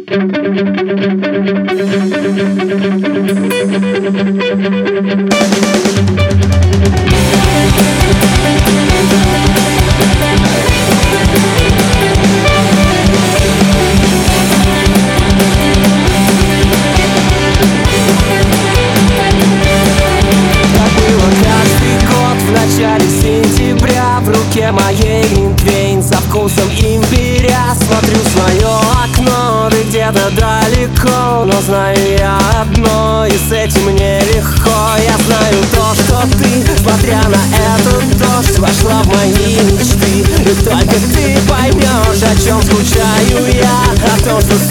В руке моей глинтвейн со вкусом имбиря. Смотрю в свое окно, ты где-то далеко, но знаю я одно, и с этим мне легко. Я знаю то, что ты, смотря на этот дождь, вошла в мои мечты. И только ты поймешь, о чем скучаю я, о том, что